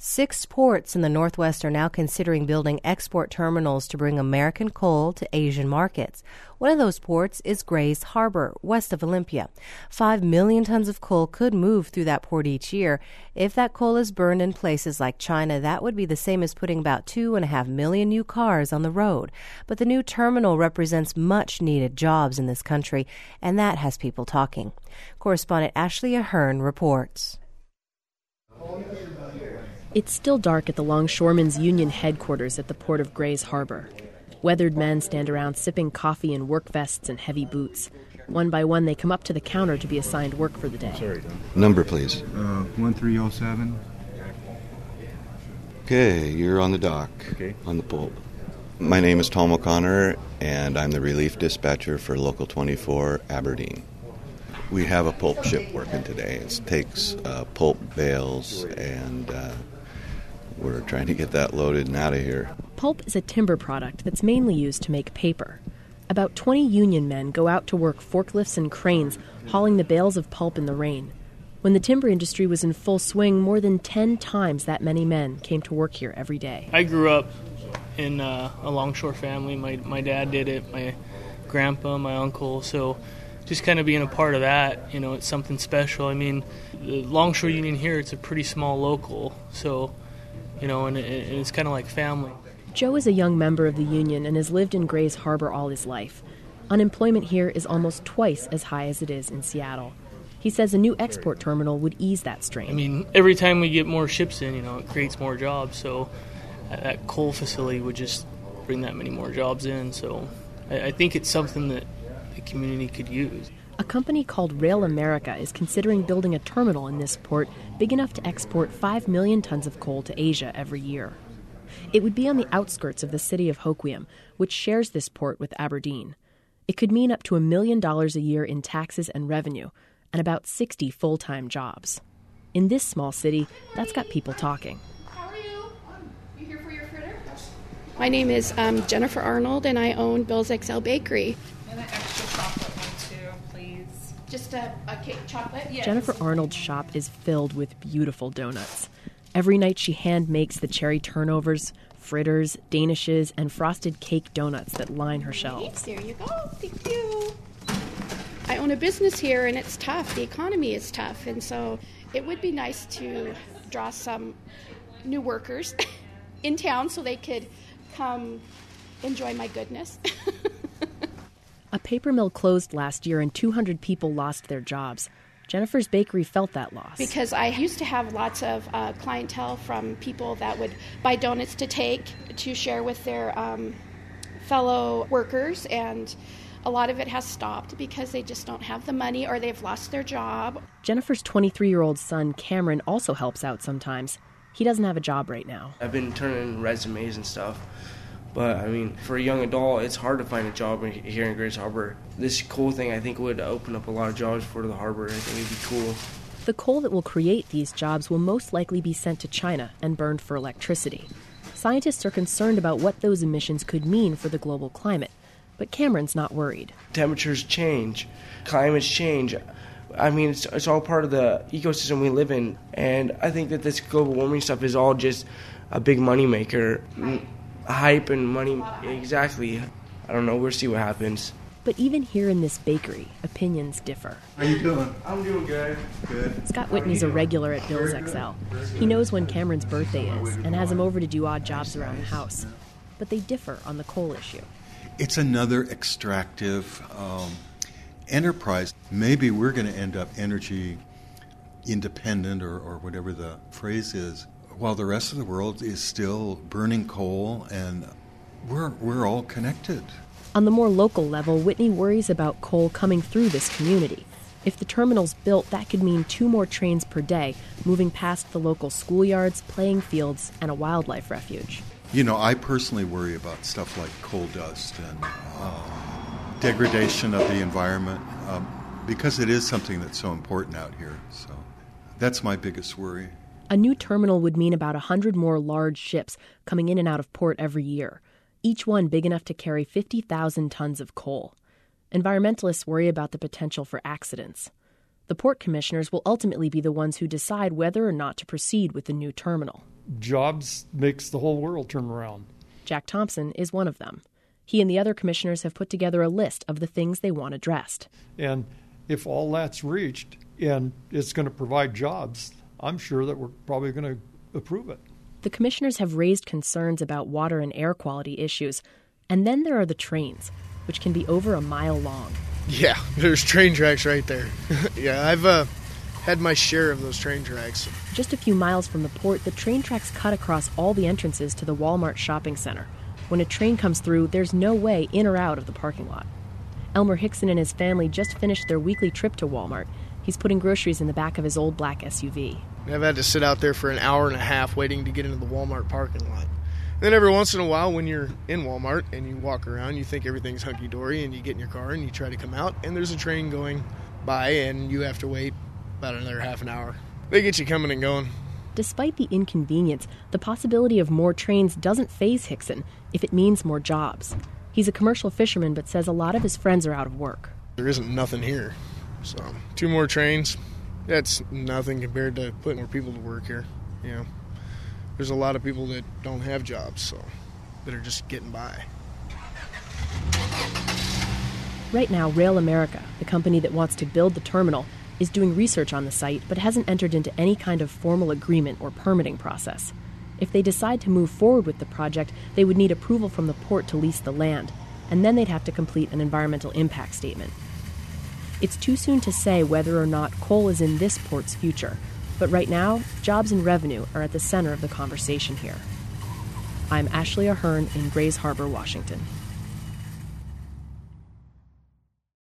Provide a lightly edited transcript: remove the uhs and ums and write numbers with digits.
6 ports in the Northwest are now considering building export terminals to bring American coal to Asian markets. One of those ports is Grays Harbor, west of Olympia. 5 million tons of coal could move through that port each year. If that coal is burned in places like China, that would be the same as putting about 2.5 million new cars on the road. But the new terminal represents much-needed jobs in this country, and that has people talking. Correspondent Ashley Ahern reports. It's still dark at the Longshoremen's Union headquarters at the port of Grays Harbor. Weathered men stand around sipping coffee in work vests and heavy boots. One by one, they come up to the counter to be assigned work for the day. Number, please. 1307. Okay, you're on the dock, on the pulp. My name is Tom O'Connor, and I'm the relief dispatcher for Local 24 Aberdeen. We have a pulp ship working today. It takes pulp bales, and we're trying to get that loaded and out of here. Pulp is a timber product that's mainly used to make paper. About 20 union men go out to work forklifts and cranes, hauling the bales of pulp in the rain. When the timber industry was in full swing, more than 10 times that many men came to work here every day. I grew up in a longshore family. My dad did it, my grandpa, my uncle, so just kind of being a part of that, it's something special. I mean, the Longshore Union here, it's a pretty small local, so, and it's kind of like family. Joe is a young member of the union and has lived in Grays Harbor all his life. Unemployment here is almost twice as high as it is in Seattle. He says a new export terminal would ease that strain. I mean, every time we get more ships in, it creates more jobs, so that coal facility would just bring that many more jobs in, so I think it's something that the community could use. A company called Rail America is considering building a terminal in this port big enough to export 5 million tons of coal to Asia every year. It would be on the outskirts of the city of Hoquiam, which shares this port with Aberdeen. It could mean up to $1 million a year in taxes and revenue, and about 60 full-time jobs. In this small city, that's got people talking. How are you? You here for your fritter? My name is Jennifer Arnold, and I own Bill's XL Bakery. And an extra chocolate one, too, please. Just a cake chocolate? Yes. Jennifer Arnold's shop is filled with beautiful donuts. Every night she hand makes the cherry turnovers, fritters, danishes, and frosted cake donuts that line her shelves. There you go. Thank you. I own a business here, and it's tough. The economy is tough, and so it would be nice to draw some new workers in town so they could come enjoy my goodness. A paper mill closed last year and 200 people lost their jobs. Jennifer's bakery felt that loss. Because I used to have lots of clientele from people that would buy donuts to take to share with their fellow workers, and a lot of it has stopped because they just don't have the money or they've lost their job. Jennifer's 23-year-old son, Cameron, also helps out sometimes. He doesn't have a job right now. I've been turning in resumes and stuff. But, I mean, for a young adult, it's hard to find a job here in Grays Harbor. This coal thing, I think, would open up a lot of jobs for the harbor. I think it'd be cool. The coal that will create these jobs will most likely be sent to China and burned for electricity. Scientists are concerned about what those emissions could mean for the global climate. But Cameron's not worried. Temperatures change. Climates change. I mean, it's all part of the ecosystem we live in. And I think that this global warming stuff is all just a big moneymaker. Hype and money, exactly. I don't know, we'll see what happens. But even here in this bakery, opinions differ. How you doing? I'm doing good. Good. Scott Whitney's a regular at Bill's XL. He knows when Cameron's birthday is and has him over to do odd jobs around the house. But they differ on the coal issue. It's another extractive enterprise. Maybe we're going to end up energy independent or whatever the phrase is, while the rest of the world is still burning coal, and we're all connected. On the more local level, Whitney worries about coal coming through this community. If the terminal's built, that could mean 2 more trains per day, moving past the local schoolyards, playing fields, and a wildlife refuge. I personally worry about stuff like coal dust and degradation of the environment, because it is something that's so important out here. So that's my biggest worry. A new terminal would mean about 100 more large ships coming in and out of port every year, each one big enough to carry 50,000 tons of coal. Environmentalists worry about the potential for accidents. The port commissioners will ultimately be the ones who decide whether or not to proceed with the new terminal. jobs makes the whole world turn around. Jack Thompson is one of them. He and the other commissioners have put together a list of the things they want addressed. And if all that's reached and it's going to provide jobs, I'm sure that we're probably going to approve it. The commissioners have raised concerns about water and air quality issues. And then there are the trains, which can be over a mile long. Yeah, there's train tracks right there. Yeah, I've had my share of those train tracks. Just a few miles from the port, the train tracks cut across all the entrances to the Walmart shopping center. When a train comes through, there's no way in or out of the parking lot. Elmer Hickson and his family just finished their weekly trip to Walmart. He's putting groceries in the back of his old black SUV. I've had to sit out there for an hour and a half waiting to get into the Walmart parking lot. Then every once in a while, when you're in Walmart and you walk around, you think everything's hunky-dory, and you get in your car and you try to come out, and there's a train going by, and you have to wait about another half an hour. They get you coming and going. Despite the inconvenience, the possibility of more trains doesn't faze Hickson if it means more jobs. He's a commercial fisherman, but says a lot of his friends are out of work. There isn't nothing here. So 2 more trains, that's nothing compared to putting more people to work here. You know, there's a lot of people that don't have jobs, so that are just getting by. Right now, Rail America, the company that wants to build the terminal, is doing research on the site but hasn't entered into any kind of formal agreement or permitting process. If they decide to move forward with the project, they would need approval from the port to lease the land, and then they'd have to complete an environmental impact statement. It's too soon to say whether or not coal is in this port's future, but right now, jobs and revenue are at the center of the conversation here. I'm Ashley Ahern in Grays Harbor, Washington.